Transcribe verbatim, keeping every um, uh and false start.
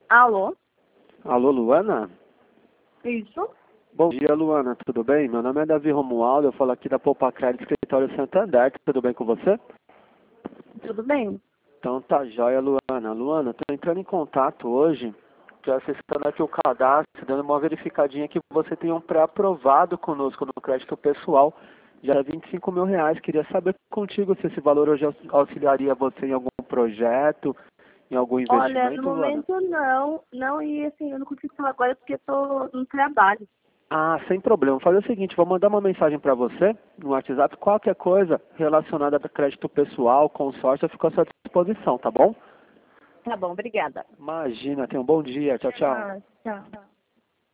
Alô? Alô, Luana? Isso? Bom dia, Luana. Tudo bem? Meu nome é Davi Romualdo, eu falo aqui da Poupa Crédito Escritório Santander. Tudo bem com você? Tudo bem? Então tá jóia, Luana. Luana, estou entrando em contato hoje, já acessando aqui o cadastro, dando uma verificadinha que você tem um pré-aprovado conosco no crédito pessoal, já é vinte e cinco mil reais. Queria saber contigo se esse valor hoje auxiliaria você em algum projeto, em algum Olha, no investimento, Luana? momento não, não, e assim, eu não consigo falar agora porque estou no trabalho. Ah, sem problema. Vou fazer o seguinte, vou mandar uma mensagem para você no WhatsApp, qualquer coisa relacionada a crédito pessoal, consórcio, eu fico à sua disposição, tá bom? Tá bom, obrigada. Imagina, tenha um bom dia. Tchau, Até tchau. mais, tchau.